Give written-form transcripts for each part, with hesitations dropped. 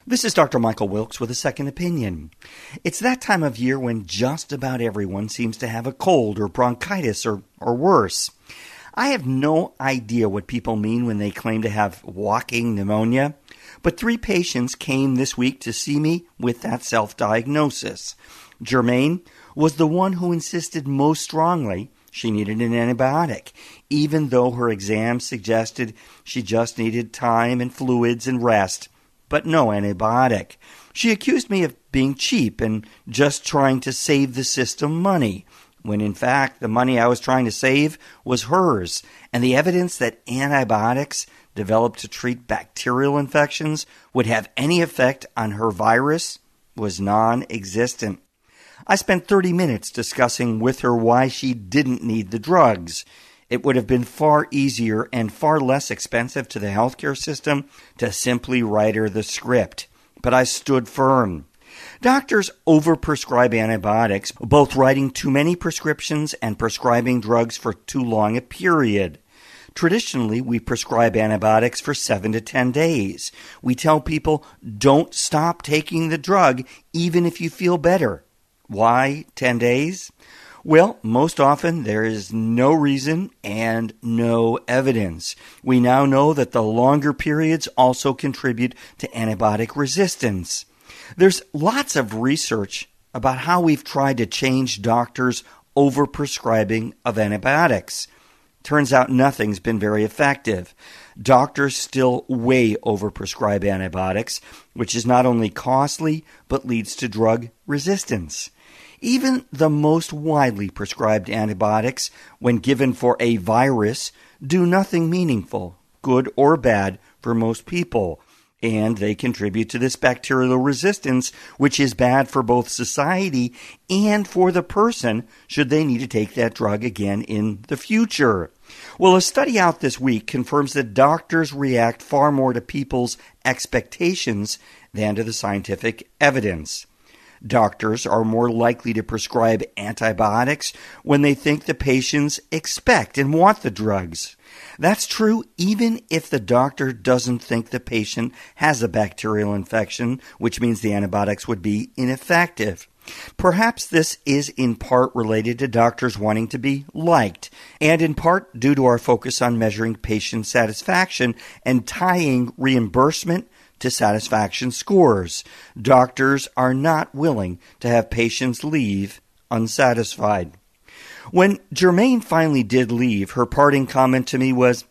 This is Dr. Michael Wilkes with a second opinion. It's that time of year when just about everyone seems to have a cold or bronchitis or worse. I have no idea what people mean when they claim to have walking pneumonia, but 3 patients came this week to see me with that self-diagnosis. Germaine was the one who insisted most strongly she needed an antibiotic, even though her exam suggested she just needed time and fluids and rest, but no antibiotic. She accused me of being cheap and just trying to save the system money, when in fact the money I was trying to save was hers, and the evidence that antibiotics developed to treat bacterial infections would have any effect on her virus was non-existent. I spent 30 minutes discussing with her why she didn't need the drugs. It would have been far easier and far less expensive to the healthcare system to simply write her the script. But I stood firm. Doctors overprescribe antibiotics, both writing too many prescriptions and prescribing drugs for too long a period. Traditionally, we prescribe antibiotics for 7 to 10 days. We tell people, don't stop taking the drug even if you feel better. Why 10 days? Well, most often there is no reason and no evidence. We now know that the longer periods also contribute to antibiotic resistance. There's lots of research about how we've tried to change doctors' overprescribing of antibiotics. Turns out nothing's been very effective. Doctors still way overprescribe antibiotics, which is not only costly, but leads to drug resistance. Even the most widely prescribed antibiotics, when given for a virus, do nothing meaningful, good or bad, for most people. And they contribute to this bacterial resistance, which is bad for both society and for the person should they need to take that drug again in the future. Well, a study out this week confirms that doctors react far more to people's expectations than to the scientific evidence. Doctors are more likely to prescribe antibiotics when they think the patients expect and want the drugs. That's true even if the doctor doesn't think the patient has a bacterial infection, which means the antibiotics would be ineffective. Perhaps this is in part related to doctors wanting to be liked, and in part due to our focus on measuring patient satisfaction and tying reimbursement to satisfaction scores. Doctors are not willing to have patients leave unsatisfied. When Germaine finally did leave, her parting comment to me was,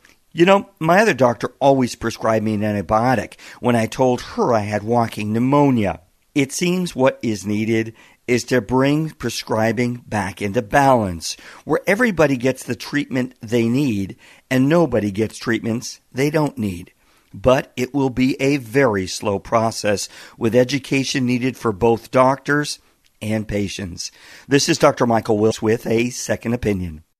my other doctor always prescribed me an antibiotic when I told her I had walking pneumonia. It seems what is needed is to bring prescribing back into balance, where everybody gets the treatment they need and nobody gets treatments they don't need. But it will be a very slow process with education needed for both doctors and patients. This is Dr. Michael Wilkes with a second opinion.